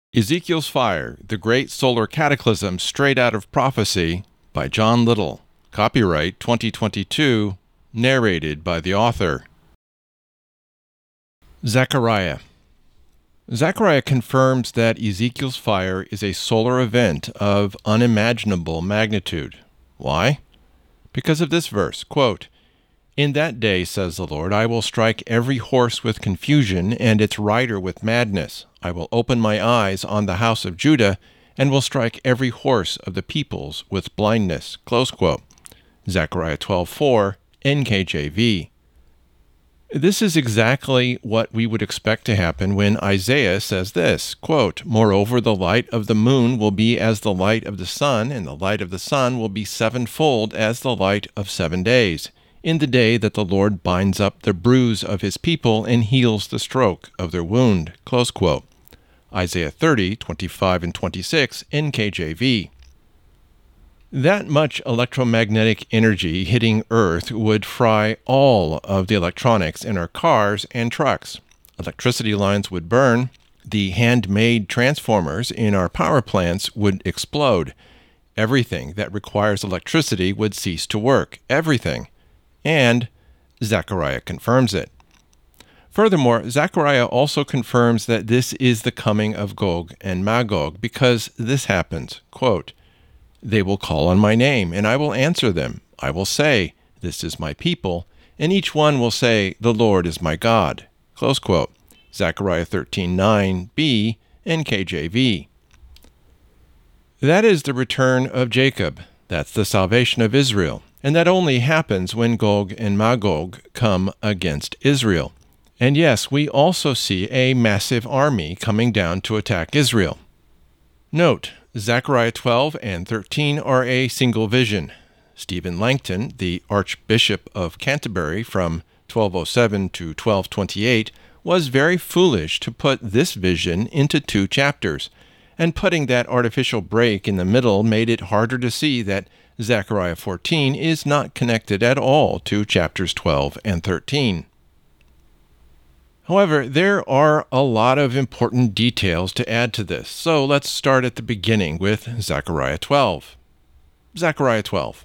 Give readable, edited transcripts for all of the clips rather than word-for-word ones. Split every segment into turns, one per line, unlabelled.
Ezekiel's Fire, The Great Solar Cataclysm Straight Out of Prophecy by John Little. Copyright 2022, narrated by the author. Zechariah. Zechariah confirms that Ezekiel's fire is a solar event of unimaginable magnitude. Why? Because of this verse, quote, "In that day, says the Lord, I will strike every horse with confusion and its rider with madness. I will open my eyes on the house of Judah and will strike every horse of the peoples with blindness." Close quote. Zechariah 12:4, NKJV. This is exactly what we would expect to happen when Isaiah says this, quote, "Moreover, the light of the moon will be as the light of the sun, and the light of the sun will be sevenfold as the light of 7 days, in the day that the Lord binds up the bruise of his people and heals the stroke of their wound." Close quote. Isaiah 30:25 and 26, NKJV. That much electromagnetic energy hitting Earth would fry all of the electronics in our cars and trucks. Electricity lines would burn. The handmade transformers in our power plants would explode. Everything that requires electricity would cease to work. Everything. And Zechariah confirms it. Furthermore, Zechariah also confirms that this is the coming of Gog and Magog, because this happens, quote, "They will call on my name, and I will answer them. I will say, 'This is my people,' and each one will say, 'The Lord is my God.'" Close quote. Zechariah 13:9b, NKJV. That is the return of Jacob. That's the salvation of Israel. And that only happens when Gog and Magog come against Israel. And yes, we also see a massive army coming down to attack Israel. Note, Zechariah 12 and 13 are a single vision. Stephen Langton, the Archbishop of Canterbury from 1207 to 1228, was very foolish to put this vision into 2 chapters, and putting that artificial break in the middle made it harder to see that Zechariah 14 is not connected at all to chapters 12 and 13. However, there are a lot of important details to add to this, so let's start at the beginning with Zechariah 12. Zechariah 12.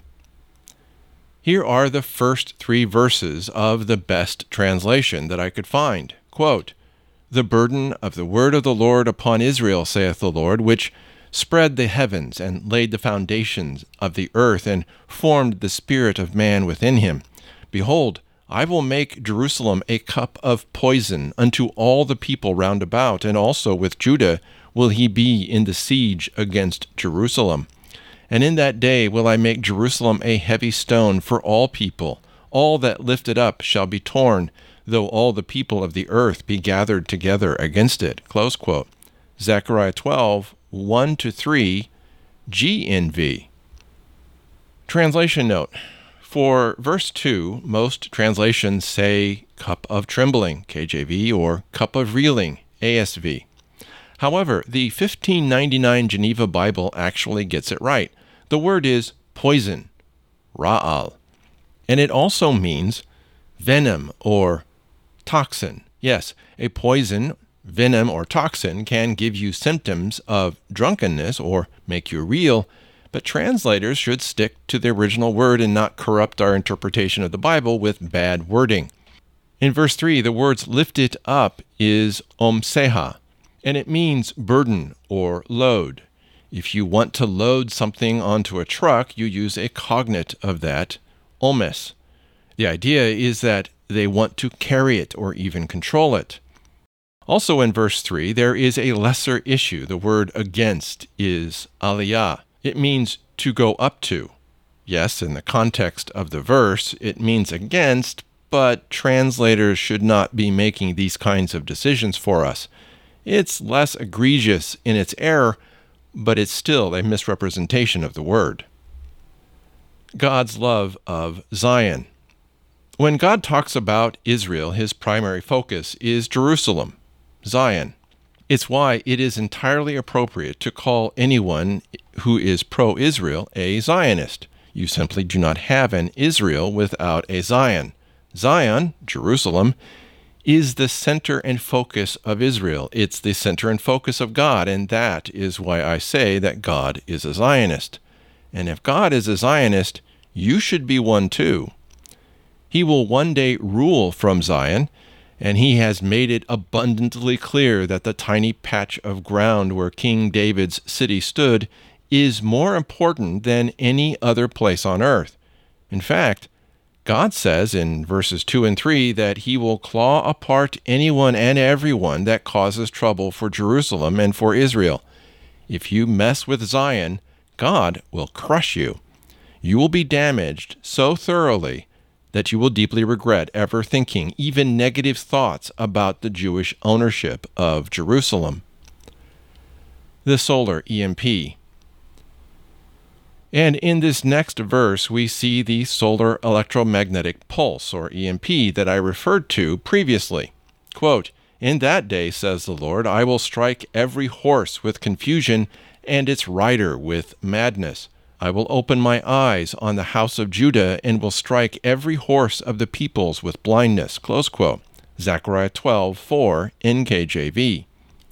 Here are the first 3 verses of the best translation that I could find. Quote, "The burden of the word of the Lord upon Israel, saith the Lord, which spread the heavens and laid the foundations of the earth and formed the spirit of man within him. Behold, I will make Jerusalem a cup of poison unto all the people round about, and also with Judah will he be in the siege against Jerusalem. And in that day will I make Jerusalem a heavy stone for all people. All that lift it up shall be torn, though all the people of the earth be gathered together against it." Close quote. Zechariah 12, 1-3, GNV. Translation note. For verse 2, most translations say cup of trembling, KJV, or cup of reeling, ASV. However, the 1599 Geneva Bible actually gets it right. The word is poison, ra'al, and it also means venom or toxin. Yes, a poison, venom, or toxin can give you symptoms of drunkenness or make you reel, but translators should stick to the original word and not corrupt our interpretation of the Bible with bad wording. In verse 3, the words lift it up is omseha, and it means burden or load. If you want to load something onto a truck, you use a cognate of that, omes. The idea is that they want to carry it or even control it. Also in verse 3, there is a lesser issue. The word against is aliyah. It means to go up to. Yes, in the context of the verse, it means against, but translators should not be making these kinds of decisions for us. It's less egregious in its error, but it's still a misrepresentation of the word. God's love of Zion. When God talks about Israel, his primary focus is Jerusalem, Zion. It's why it is entirely appropriate to call anyone who is pro-Israel a Zionist. You simply do not have an Israel without a Zion. Zion, Jerusalem, is the center and focus of Israel. It's the center and focus of God, and that is why I say that God is a Zionist. And if God is a Zionist, you should be one too. He will one day rule from Zion, and he has made it abundantly clear that the tiny patch of ground where King David's city stood is more important than any other place on earth. In fact, God says in verses 2 and 3 that he will claw apart anyone and everyone that causes trouble for Jerusalem and for Israel. If you mess with Zion, God will crush you. You will be damaged so thoroughly that you will deeply regret ever thinking even negative thoughts about the Jewish ownership of Jerusalem. The solar EMP. And in this next verse, we see the solar electromagnetic pulse, or EMP, that I referred to previously. Quote, "In that day, says the Lord, I will strike every horse with confusion and its rider with madness. I will open my eyes on the house of Judah and will strike every horse of the peoples with blindness." Close quote. Zechariah 12:4 NKJV.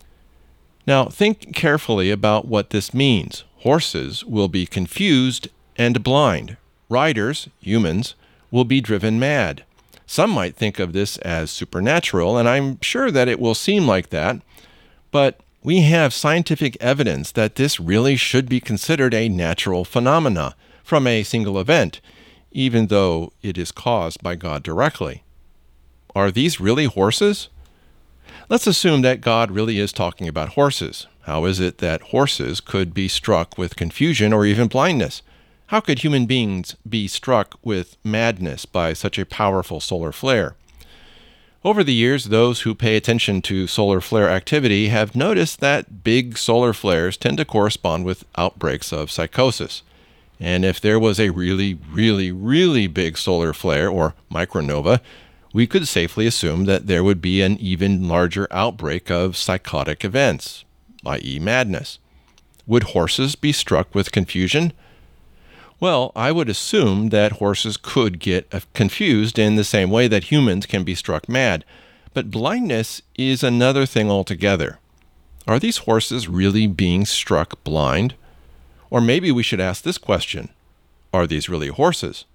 Now think carefully about what this means. Horses will be confused and blind. Riders, humans, will be driven mad. Some might think of this as supernatural, and I'm sure that it will seem like that, but we have scientific evidence that this really should be considered a natural phenomena from a single event, even though it is caused by God directly. Are these really horses? Let's assume that God really is talking about horses. How is it that horses could be struck with confusion or even blindness? How could human beings be struck with madness by such a powerful solar flare? Over the years, those who pay attention to solar flare activity have noticed that big solar flares tend to correspond with outbreaks of psychosis. And if there was a really, really, really big solar flare, or micronova, we could safely assume that there would be an even larger outbreak of psychotic events, i.e. madness. Would horses be struck with confusion? Well, I would assume that horses could get confused in the same way that humans can be struck mad. But blindness is another thing altogether. Are these horses really being struck blind? Or maybe we should ask this question: are these really horses?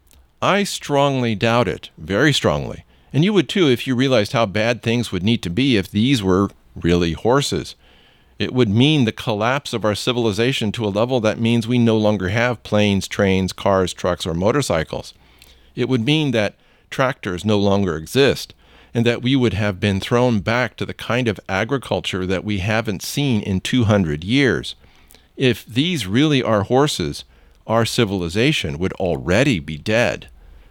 I strongly doubt it, very strongly. And you would too if you realized how bad things would need to be if these were really horses. It would mean the collapse of our civilization to a level that means we no longer have planes, trains, cars, trucks, or motorcycles. It would mean that tractors no longer exist, and that we would have been thrown back to the kind of agriculture that we haven't seen in 200 years. If these really are horses, our civilization would already be dead.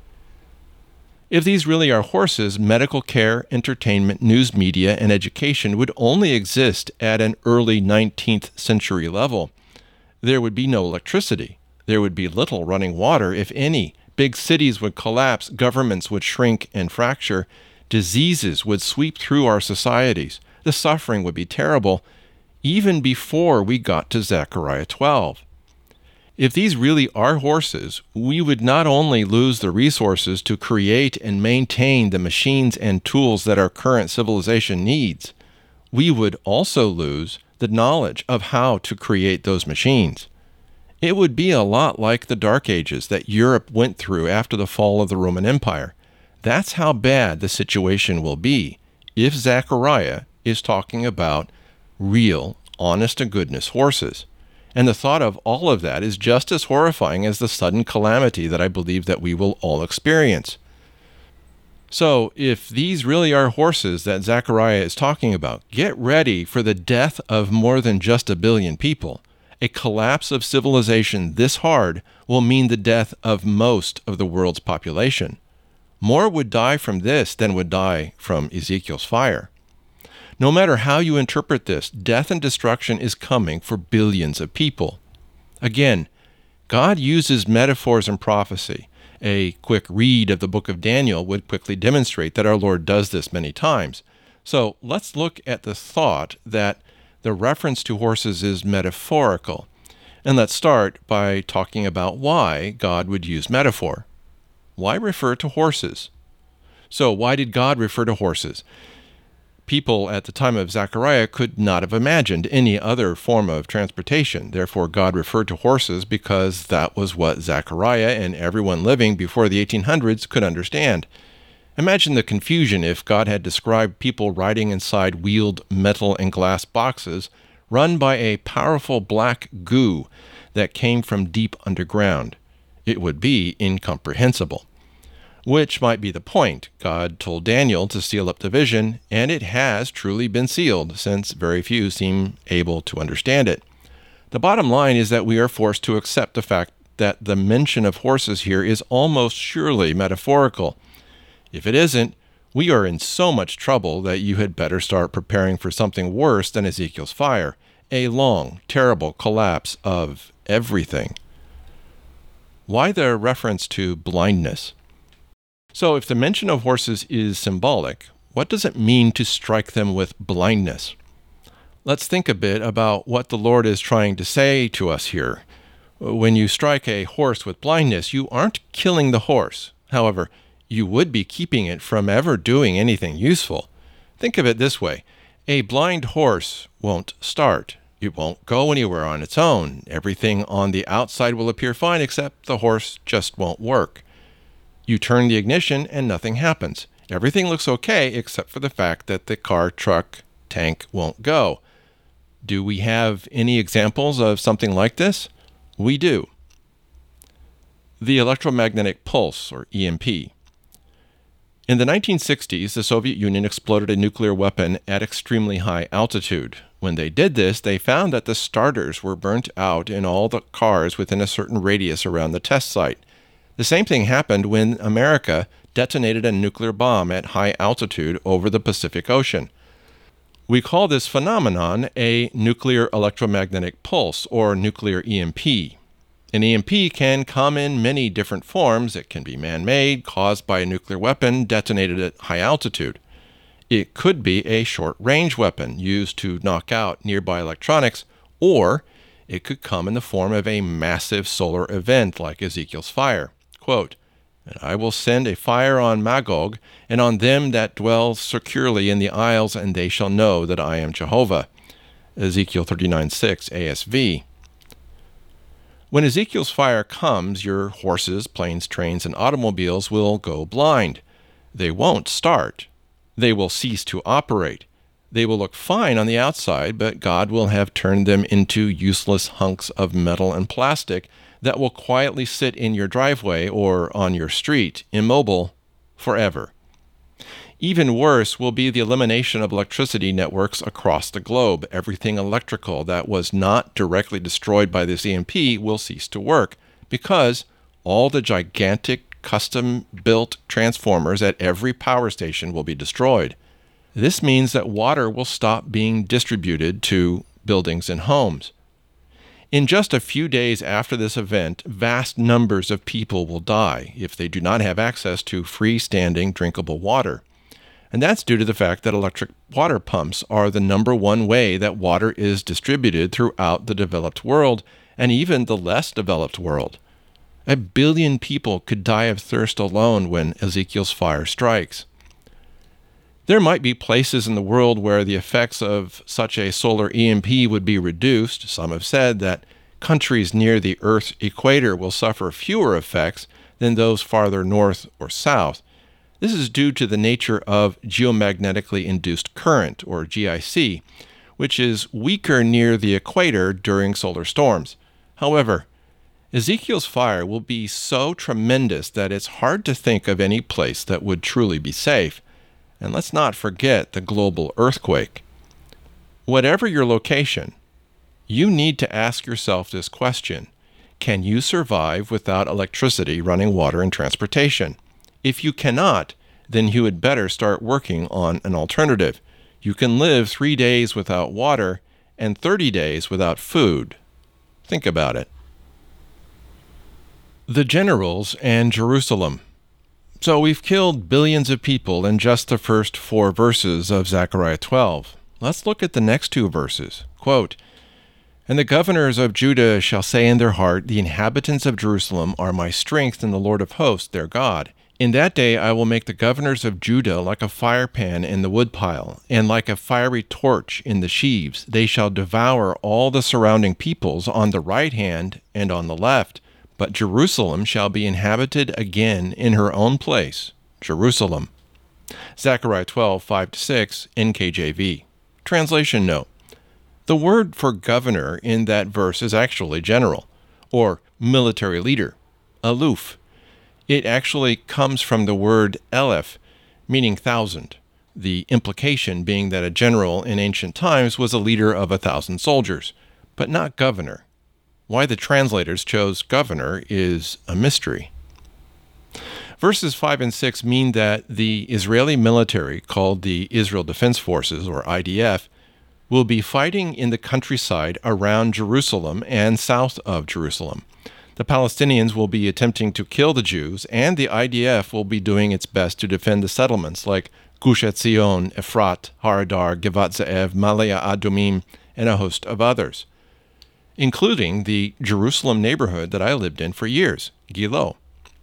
If these really are horses, medical care, entertainment, news media, and education would only exist at an early 19th century level. There would be no electricity. There would be little running water, if any. Big cities would collapse, governments would shrink and fracture, diseases would sweep through our societies. The suffering would be terrible, even before we got to Zechariah 12. If these really are horses, we would not only lose the resources to create and maintain the machines and tools that our current civilization needs, we would also lose the knowledge of how to create those machines. It would be a lot like the Dark Ages that Europe went through after the fall of the Roman Empire. That's how bad the situation will be if Zechariah is talking about real, honest-to-goodness horses. And the thought of all of that is just as horrifying as the sudden calamity that I believe that we will all experience. So, if these really are horses that Zechariah is talking about, get ready for the death of more than just a billion people. A collapse of civilization this hard will mean the death of most of the world's population. More would die from this than would die from Ezekiel's fire. No matter how you interpret this, death and destruction is coming for billions of people. Again, God uses metaphors and prophecy. A quick read of the book of Daniel would quickly demonstrate that our Lord does this many times. So let's look at the thought that the reference to horses is metaphorical. And let's start by talking about why God would use metaphor. Why refer to horses? So why did God refer to horses? People at the time of Zechariah could not have imagined any other form of transportation. Therefore, God referred to horses because that was what Zechariah and everyone living before the 1800s could understand. Imagine the confusion if God had described people riding inside wheeled metal and glass boxes run by a powerful black goo that came from deep underground. It would be incomprehensible. Which might be the point. God told Daniel to seal up the vision, and it has truly been sealed, since very few seem able to understand it. The bottom line is that we are forced to accept the fact that the mention of horses here is almost surely metaphorical. If it isn't, we are in so much trouble that you had better start preparing for something worse than Ezekiel's fire, a long, terrible collapse of everything. Why the reference to blindness? So if the mention of horses is symbolic, what does it mean to strike them with blindness? Let's think a bit about what the Lord is trying to say to us here. When you strike a horse with blindness, you aren't killing the horse. However, you would be keeping it from ever doing anything useful. Think of it this way. A blind horse won't start. It won't go anywhere on its own. Everything on the outside will appear fine, except the horse just won't work. You turn the ignition and nothing happens. Everything looks okay except for the fact that the car, truck, tank won't go. Do we have any examples of something like this? We do. The electromagnetic pulse, or EMP. In the 1960s, the Soviet Union exploded a nuclear weapon at extremely high altitude. When they did this, they found that the starters were burnt out in all the cars within a certain radius around the test site. The same thing happened when America detonated a nuclear bomb at high altitude over the Pacific Ocean. We call this phenomenon a nuclear electromagnetic pulse, or nuclear EMP. An EMP can come in many different forms. It can be man-made, caused by a nuclear weapon detonated at high altitude. It could be a short-range weapon used to knock out nearby electronics, or it could come in the form of a massive solar event like Ezekiel's fire. Quote, "And I will send a fire on Magog, and on them that dwell securely in the isles, and they shall know that I am Jehovah." Ezekiel 39:6 ASV. When Ezekiel's fire comes, your horses, planes, trains, and automobiles will go blind. They won't start. They will cease to operate. They will look fine on the outside, but God will have turned them into useless hunks of metal and plastic that will quietly sit in your driveway or on your street, immobile, forever. Even worse will be the elimination of electricity networks across the globe. Everything electrical that was not directly destroyed by this EMP will cease to work because all the gigantic custom-built transformers at every power station will be destroyed. This means that water will stop being distributed to buildings and homes. In just a few days after this event, vast numbers of people will die if they do not have access to freestanding drinkable water. And that's due to the fact that electric water pumps are the number one way that water is distributed throughout the developed world and even the less developed world. 1 billion people could die of thirst alone when Ezekiel's fire strikes. There might be places in the world where the effects of such a solar EMP would be reduced. Some have said that countries near the Earth's equator will suffer fewer effects than those farther north or south. This is due to the nature of geomagnetically induced current, or GIC, which is weaker near the equator during solar storms. However, Ezekiel's fire will be so tremendous that it's hard to think of any place that would truly be safe. And let's not forget the global earthquake. Whatever your location, you need to ask yourself this question: can you survive without electricity, running water, and transportation? If you cannot, then you had better start working on an alternative. You can live 3 days without water and 30 days without food. Think about it. The generals and Jerusalem. So we've killed billions of people in just the first 4 verses of Zechariah 12. Let's look at the next 2 verses. Quote, "And the governors of Judah shall say in their heart, the inhabitants of Jerusalem are my strength in the Lord of hosts, their God. In that day I will make the governors of Judah like a firepan in the woodpile, and like a fiery torch in the sheaves. They shall devour all the surrounding peoples on the right hand and on the left, but Jerusalem shall be inhabited again in her own place, Jerusalem. Zechariah 12, 5-6, NKJV. Translation note. The word for governor in that verse is actually general, or military leader, aluf. It actually comes from the word elef, meaning thousand, the implication being that a general in ancient times was a leader of 1,000 soldiers, but not governor. Why the translators chose governor is a mystery. Verses 5 and 6 mean that the Israeli military, called the Israel Defense Forces, or IDF, will be fighting in the countryside around Jerusalem and south of Jerusalem. The Palestinians will be attempting to kill the Jews, and the IDF will be doing its best to defend the settlements like Gush Etzion, Efrat, Haradar, Givat Ze'ev, Malea Adumim, and a host of others, including the Jerusalem neighborhood that I lived in for years, Gilo.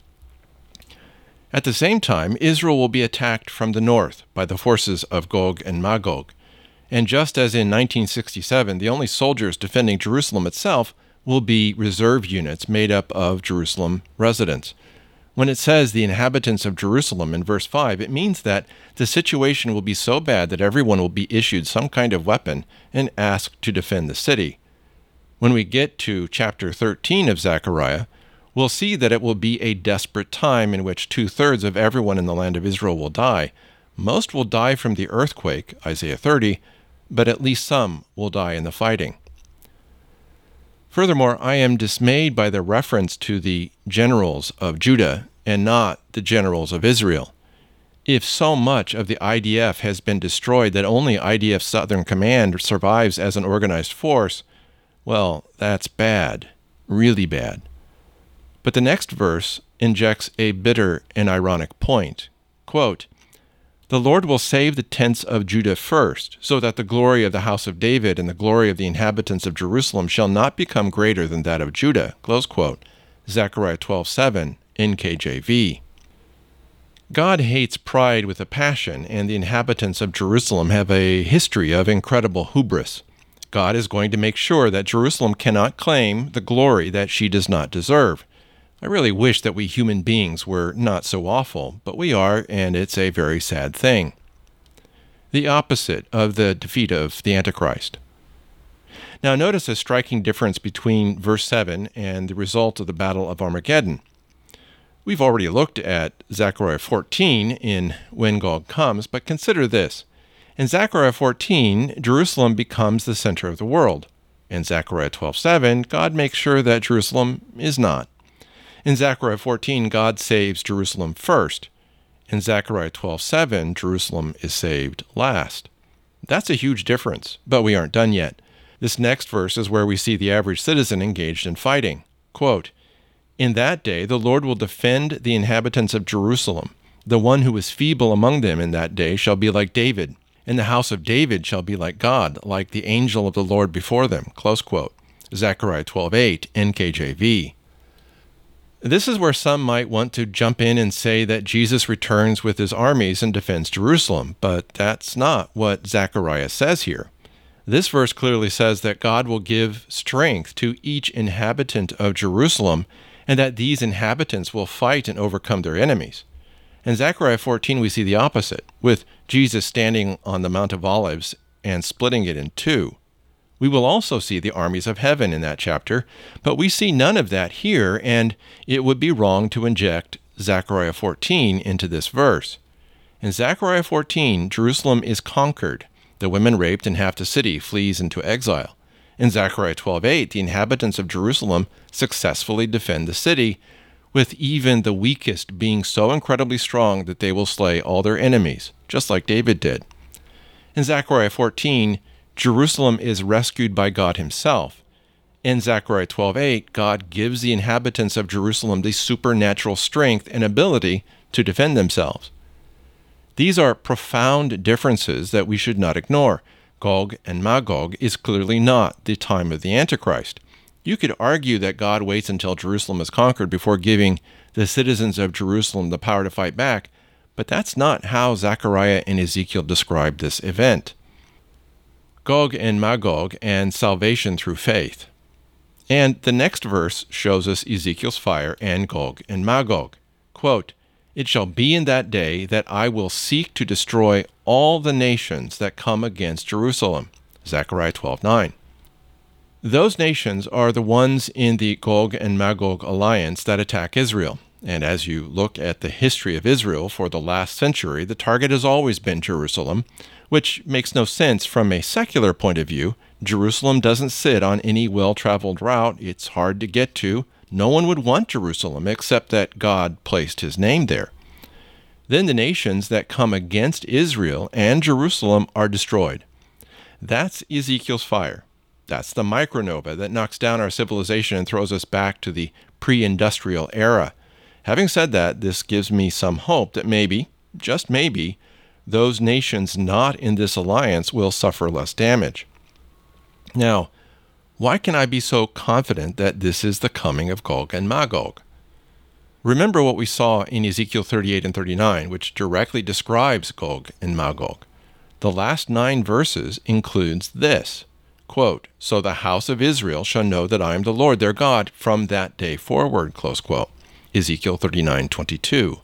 At the same time, Israel will be attacked from the north by the forces of Gog and Magog. And just as in 1967, the only soldiers defending Jerusalem itself will be reserve units made up of Jerusalem residents. When it says the inhabitants of Jerusalem in verse 5, it means that the situation will be so bad that everyone will be issued some kind of weapon and asked to defend the city. When we get to chapter 13 of Zechariah, we'll see that it will be a desperate time in which 2/3 of everyone in the land of Israel will die. Most will die from the earthquake, Isaiah 30, but at least some will die in the fighting. Furthermore, I am dismayed by the reference to the generals of Judah and not the generals of Israel. If so much of the IDF has been destroyed that only IDF Southern Command survives as an organized force, well, that's bad, really bad. But the next verse injects a bitter and ironic point. Quote, "The Lord will save the tents of Judah first, so that the glory of the house of David and the glory of the inhabitants of Jerusalem shall not become greater than that of Judah." Close quote. Zechariah 12:7, NKJV. God hates pride with a passion, and the inhabitants of Jerusalem have a history of incredible hubris. God is going to make sure that Jerusalem cannot claim the glory that she does not deserve. I really wish that we human beings were not so awful, but we are, and it's a very sad thing. The opposite of the defeat of the Antichrist. Now notice a striking difference between verse 7 and the result of the Battle of Armageddon. We've already looked at Zechariah 14 in When Gog Comes, but consider this. In Zechariah 14, Jerusalem becomes the center of the world. In Zechariah 12:7, God makes sure that Jerusalem is not. In Zechariah 14, God saves Jerusalem first. In Zechariah 12:7, Jerusalem is saved last. That's a huge difference, but we aren't done yet. This next verse is where we see the average citizen engaged in fighting. Quote, "In that day the Lord will defend the inhabitants of Jerusalem. The one who is feeble among them in that day shall be like David, and the house of David shall be like God, like the angel of the Lord before them." Close quote. Zechariah 12:8, NKJV. This is where some might want to jump in and say that Jesus returns with his armies and defends Jerusalem, but that's not what Zechariah says here. This verse clearly says that God will give strength to each inhabitant of Jerusalem, and that these inhabitants will fight and overcome their enemies. In Zechariah 14, we see the opposite, with Jesus standing on the Mount of Olives and splitting it in two. We will also see the armies of heaven in that chapter, but we see none of that here, and it would be wrong to inject Zechariah 14 into this verse. In Zechariah 14, Jerusalem is conquered. The women raped and half the city flees into exile. In Zechariah 12:8, the inhabitants of Jerusalem successfully defend the city, with even the weakest being so incredibly strong that they will slay all their enemies, just like David did. In Zechariah 14, Jerusalem is rescued by God himself. In Zechariah 12:8, God gives the inhabitants of Jerusalem the supernatural strength and ability to defend themselves. These are profound differences that we should not ignore. Gog and Magog is clearly not the time of the Antichrist. You could argue that God waits until Jerusalem is conquered before giving the citizens of Jerusalem the power to fight back, but that's not how Zechariah and Ezekiel describe this event. Gog and Magog and salvation through faith. And the next verse shows us Ezekiel's fire and Gog and Magog. Quote, "It shall be in that day that I will seek to destroy all the nations that come against Jerusalem." Zechariah 12:9. Those nations are the ones in the Gog and Magog alliance that attack Israel. And as you look at the history of Israel for the last century, the target has always been Jerusalem, which makes no sense from a secular point of view. Jerusalem doesn't sit on any well-traveled route. It's hard to get to. No one would want Jerusalem except that God placed his name there. Then the nations that come against Israel and Jerusalem are destroyed. That's Ezekiel's fire. That's the micronova that knocks down our civilization and throws us back to the pre-industrial era. Having said that, this gives me some hope that maybe, just maybe, those nations not in this alliance will suffer less damage. Now, why can I be so confident that this is the coming of Gog and Magog? Remember what we saw in Ezekiel 38 and 39, which directly describes Gog and Magog. The last 9 verses includes this, quote, "So the house of Israel shall know that I am the Lord their God from that day forward," close quote. Ezekiel 39:22.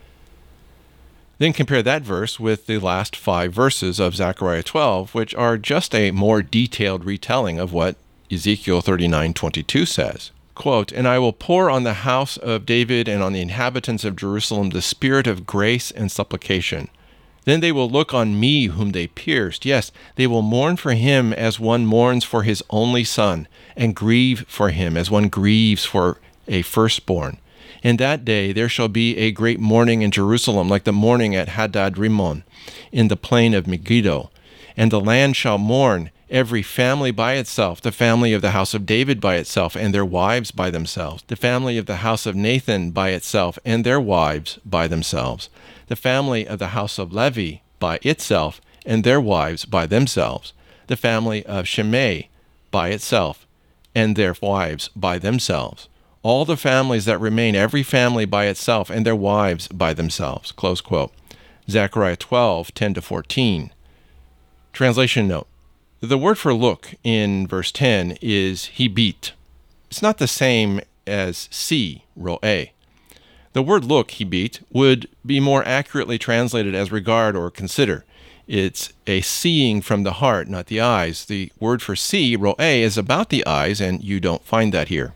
Then compare that verse with the last 5 verses of Zechariah 12, which are just a more detailed retelling of what Ezekiel 39:22 says. Quote, "And I will pour on the house of David and on the inhabitants of Jerusalem the spirit of grace and supplication. Then they will look on me whom they pierced. Yes, they will mourn for him as one mourns for his only son, and grieve for him as one grieves for a firstborn. In that day there shall be a great mourning in Jerusalem, like the mourning at Hadad-rimmon, in the plain of Megiddo. And the land shall mourn, every family by itself, the family of the house of David by itself, and their wives by themselves, the family of the house of Nathan by itself, and their wives by themselves, the family of the house of Levi by itself, and their wives by themselves, the family of Shimei by itself, and their wives by themselves. All the families that remain, every family by itself, and their wives by themselves." Close quote. Zechariah 12:10-14. Translation note. The word for look in verse 10 is hibit. It's not the same as see, ro'eh. The word look, hibit, would be more accurately translated as regard or consider. It's a seeing from the heart, not the eyes. The word for see, ro'eh, is about the eyes, and you don't find that here.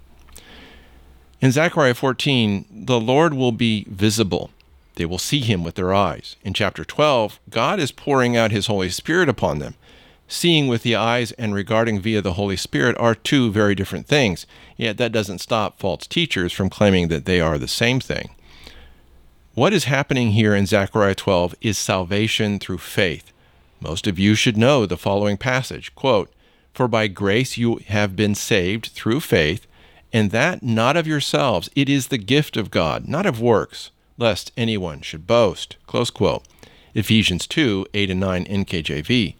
In Zechariah 14, the Lord will be visible. They will see him with their eyes. In chapter 12, God is pouring out his Holy Spirit upon them. Seeing with the eyes and regarding via the Holy Spirit are 2 very different things, yet that doesn't stop false teachers from claiming that they are the same thing. What is happening here in Zechariah 12 is salvation through faith. Most of you should know the following passage, quote, "For by grace you have been saved through faith, and that not of yourselves, it is the gift of God, not of works, lest anyone should boast." Close quote. Ephesians 2:8-9 NKJV.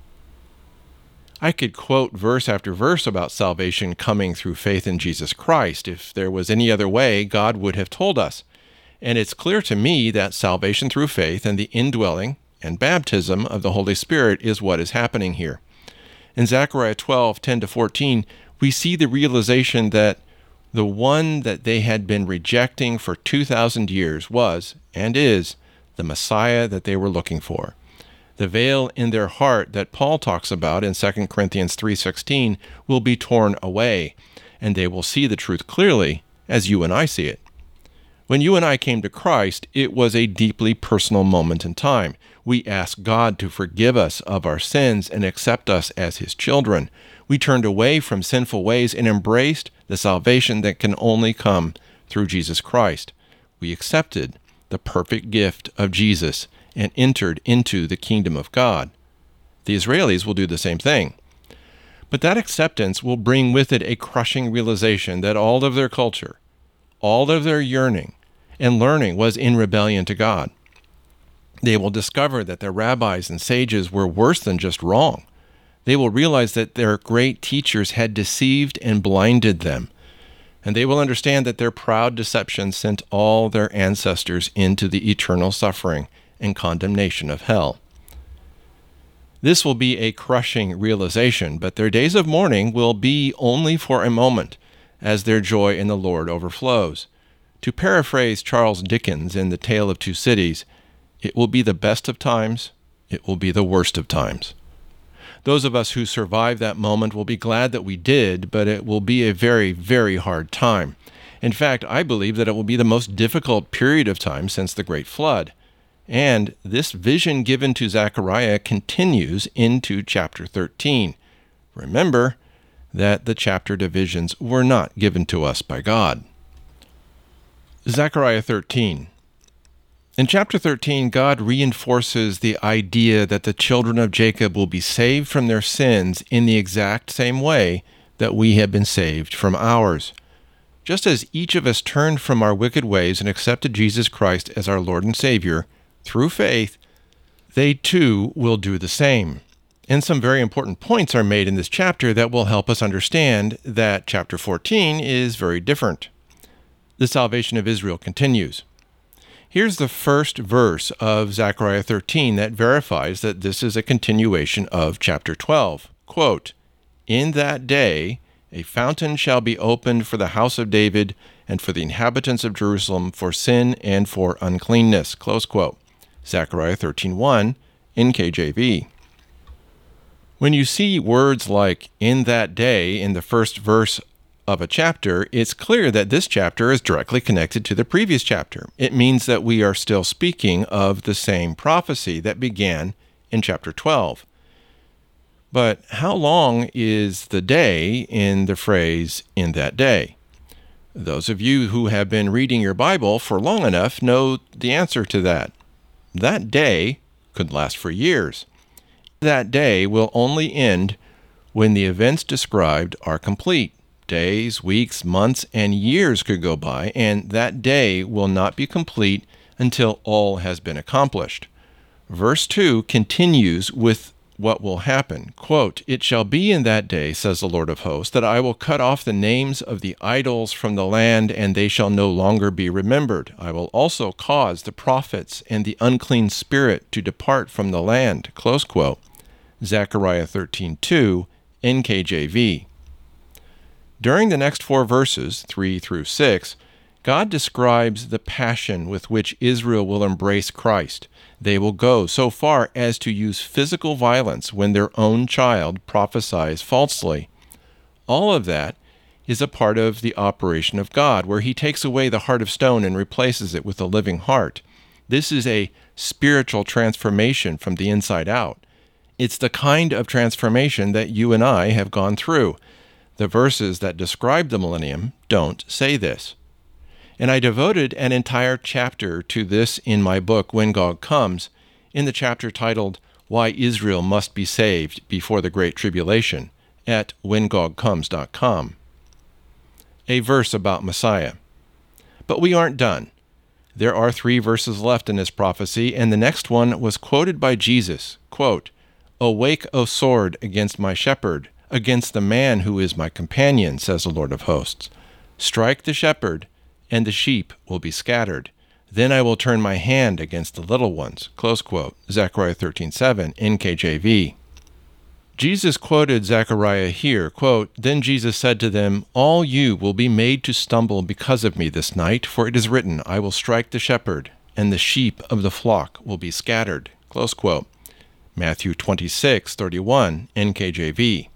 I could quote verse after verse about salvation coming through faith in Jesus Christ. If there was any other way, God would have told us. And it's clear to me that salvation through faith and the indwelling and baptism of the Holy Spirit is what is happening here. In Zechariah 12:10-14, we see the realization that the one that they had been rejecting for 2,000 years was, and is, the Messiah that they were looking for. The veil in their heart that Paul talks about in 2 Corinthians 3:16 will be torn away, and they will see the truth clearly as you and I see it. When you and I came to Christ, it was a deeply personal moment in time. We asked God to forgive us of our sins and accept us as his children. We turned away from sinful ways and embraced the salvation that can only come through Jesus Christ. We accepted the perfect gift of Jesus and entered into the kingdom of God. The Israelis will do the same thing. But that acceptance will bring with it a crushing realization that all of their culture, all of their yearning and learning was in rebellion to God. They will discover that their rabbis and sages were worse than just wrong. They will realize that their great teachers had deceived and blinded them. And they will understand that their proud deception sent all their ancestors into the eternal suffering and condemnation of hell. This will be a crushing realization, but their days of mourning will be only for a moment, as their joy in the Lord overflows. To paraphrase Charles Dickens in The Tale of Two Cities, it will be the best of times, it will be the worst of times. Those of us who survive that moment will be glad that we did, but it will be a very, very hard time. In fact, I believe that it will be the most difficult period of time since the Great Flood. And this vision given to Zechariah continues into chapter 13. Remember that the chapter divisions were not given to us by God. Zechariah 13. In chapter 13, God reinforces the idea that the children of Jacob will be saved from their sins in the exact same way that we have been saved from ours. Just as each of us turned from our wicked ways and accepted Jesus Christ as our Lord and Savior through faith, they too will do the same. And some very important points are made in this chapter that will help us understand that chapter 14 is very different. The salvation of Israel continues. Here's the first verse of Zechariah 13 that verifies that this is a continuation of chapter 12. Quote, "In that day a fountain shall be opened for the house of David and for the inhabitants of Jerusalem for sin and for uncleanness." Close quote. Zechariah 13:1 in KJV. When you see words like "in that day" in the first verse of a chapter, it's clear that this chapter is directly connected to the previous chapter. It means that we are still speaking of the same prophecy that began in chapter 12. But how long is the day in the phrase "in that day"? Those of you who have been reading your Bible for long enough know the answer to that. That day could last for years. That day will only end when the events described are complete. Days, weeks, months, and years could go by, and that day will not be complete until all has been accomplished. Verse 2 continues with what will happen. Quote, "It shall be in that day, says the Lord of hosts, that I will cut off the names of the idols from the land, and they shall no longer be remembered. I will also cause the prophets and the unclean spirit to depart from the land." Close quote. Zechariah 13:2, NKJV. During the next four verses, 3 through 6, God describes the passion with which Israel will embrace Christ. They will go so far as to use physical violence when their own child prophesies falsely. All of that is a part of the operation of God, where He takes away the heart of stone and replaces it with a living heart. This is a spiritual transformation from the inside out. It's the kind of transformation that you and I have gone through. The verses that describe the millennium don't say this. And I devoted an entire chapter to this in my book, When Gog Comes, in the chapter titled, Why Israel Must Be Saved Before the Great Tribulation, at whengogcomes.com. A verse about Messiah. But we aren't done. There are 3 verses left in this prophecy, and the next one was quoted by Jesus. Quote, "Awake, O sword, against my shepherd, against the man who is my companion, says the Lord of hosts. Strike the shepherd, and the sheep will be scattered. Then I will turn my hand against the little ones." Close quote. Zechariah 13:7, NKJV. Jesus quoted Zechariah here, quote, "Then Jesus said to them, All you will be made to stumble because of me this night, for it is written, I will strike the shepherd, and the sheep of the flock will be scattered." Close quote. Matthew 26:31, NKJV.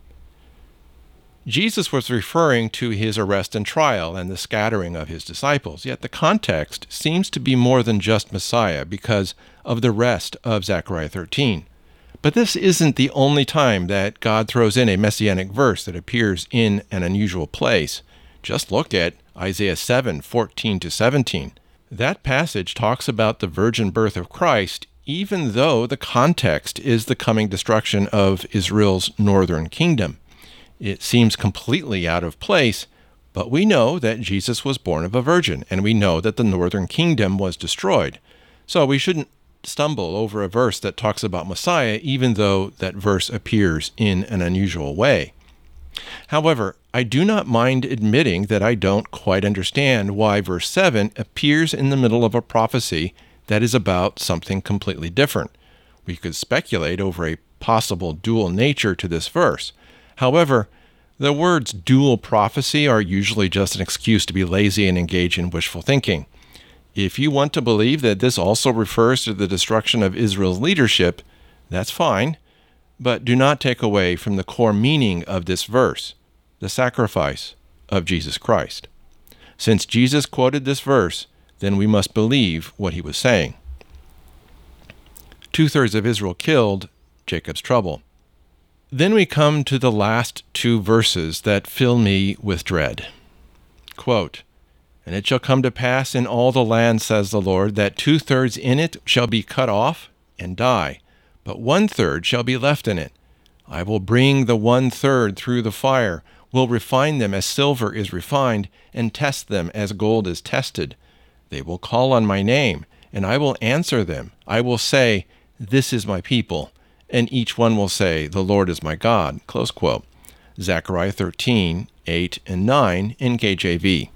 Jesus was referring to his arrest and trial and the scattering of his disciples, yet the context seems to be more than just Messiah because of the rest of Zechariah 13. But this isn't the only time that God throws in a messianic verse that appears in an unusual place. Just look at Isaiah 7:14-17. That passage talks about the virgin birth of Christ, even though the context is the coming destruction of Israel's northern kingdom. It seems completely out of place, but we know that Jesus was born of a virgin, and we know that the northern kingdom was destroyed. So we shouldn't stumble over a verse that talks about Messiah, even though that verse appears in an unusual way. However, I do not mind admitting that I don't quite understand why verse 7 appears in the middle of a prophecy that is about something completely different. We could speculate over a possible dual nature to this verse. However, the words dual prophecy are usually just an excuse to be lazy and engage in wishful thinking. If you want to believe that this also refers to the destruction of Israel's leadership, that's fine, but do not take away from the core meaning of this verse, the sacrifice of Jesus Christ. Since Jesus quoted this verse, then we must believe what he was saying. 2/3 of Israel killed, Jacob's trouble. Then we come to the last two verses that fill me with dread. Quote, "And it shall come to pass in all the land, says the Lord, that 2/3 in it shall be cut off and die, but 1/3 shall be left in it. I will bring the 1/3 through the fire, will refine them as silver is refined, and test them as gold is tested. They will call on my name, and I will answer them. I will say, 'This is my people,' and each one will say, 'The Lord is my God.'" Close quote. Zechariah 13, 8 and 9 in KJV.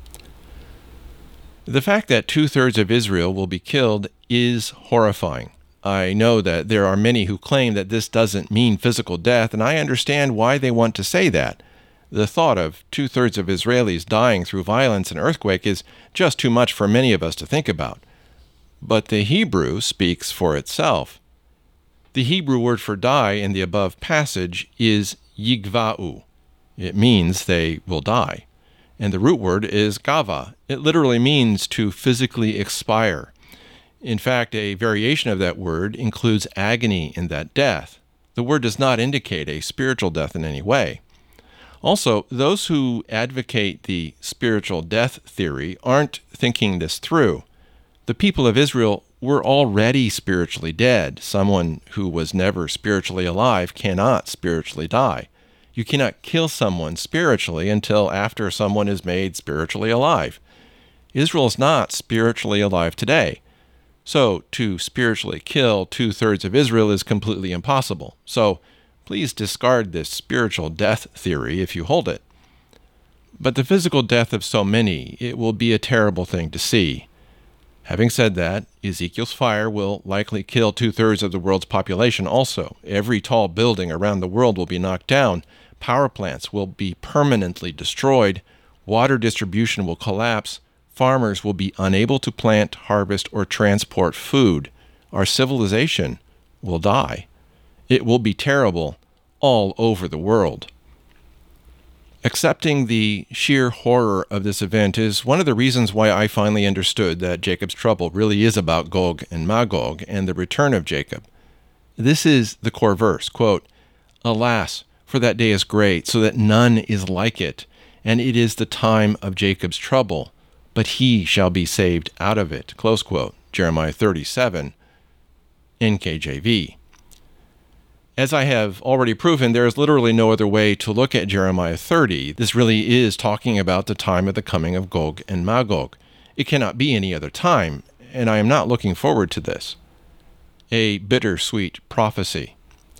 The fact that 2/3 of Israel will be killed is horrifying. I know that there are many who claim that this doesn't mean physical death, and I understand why they want to say that. The thought of 2/3 of Israelis dying through violence and earthquake is just too much for many of us to think about. But the Hebrew speaks for itself. The Hebrew word for die in the above passage is yigva'u. It means they will die. And the root word is gava. It literally means to physically expire. In fact, a variation of that word includes agony in that death. The word does not indicate a spiritual death in any way. Also, those who advocate the spiritual death theory aren't thinking this through. The people of Israel were already spiritually dead. Someone who was never spiritually alive cannot spiritually die. You cannot kill someone spiritually until after someone is made spiritually alive. Israel is not spiritually alive today. So to spiritually kill 2/3 of Israel is completely impossible. So please discard this spiritual death theory if you hold it. But the physical death of so many, it will be a terrible thing to see. Having said that, Ezekiel's fire will likely kill 2/3 of the world's population also. Every tall building around the world will be knocked down. Power plants will be permanently destroyed. Water distribution will collapse. Farmers will be unable to plant, harvest, or transport food. Our civilization will die. It will be terrible all over the world. Accepting the sheer horror of this event is one of the reasons why I finally understood that Jacob's trouble really is about Gog and Magog and the return of Jacob. This is the core verse, quote, "Alas, for that day is great, so that none is like it, and it is the time of Jacob's trouble, but he shall be saved out of it." Close quote. Jeremiah 37, NKJV. As I have already proven, there is literally no other way to look at Jeremiah 30. This really is talking about the time of the coming of Gog and Magog. It cannot be any other time, and I am not looking forward to this. A bittersweet prophecy.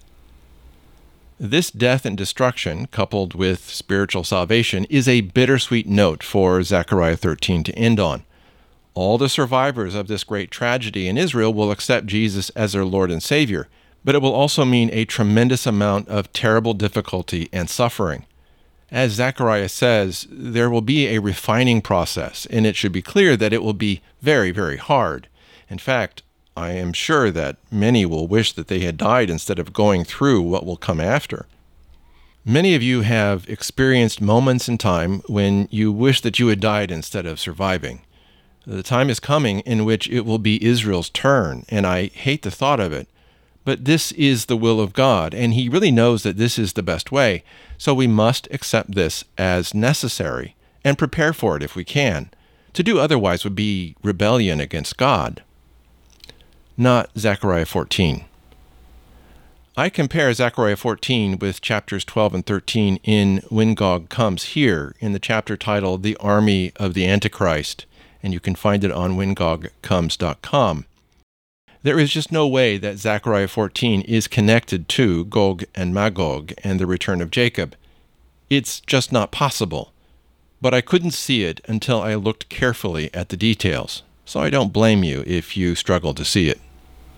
This death and destruction, coupled with spiritual salvation, is a bittersweet note for Zechariah 13 to end on. All the survivors of this great tragedy in Israel will accept Jesus as their Lord and Savior, but it will also mean a tremendous amount of terrible difficulty and suffering. As Zechariah says, there will be a refining process, and it should be clear that it will be very, very hard. In fact, I am sure that many will wish that they had died instead of going through what will come after. Many of you have experienced moments in time when you wish that you had died instead of surviving. The time is coming in which it will be Israel's turn, and I hate the thought of it. But this is the will of God, and he really knows that this is the best way, so we must accept this as necessary and prepare for it if we can. To do otherwise would be rebellion against God. Not Zechariah 14. I compare Zechariah 14 with chapters 12 and 13 in When Gog Comes Here, in the chapter titled The Army of the Antichrist, and you can find it on whengogcomes.com. There is just no way that Zechariah 14 is connected to Gog and Magog and the return of Jacob. It's just not possible. But I couldn't see it until I looked carefully at the details, so I don't blame you if you struggle to see it.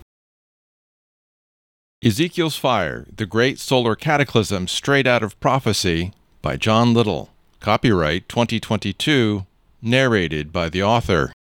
Ezekiel's Fire, The Great Solar Cataclysm Straight Out of Prophecy by John Little. Copyright 2022, narrated by the author.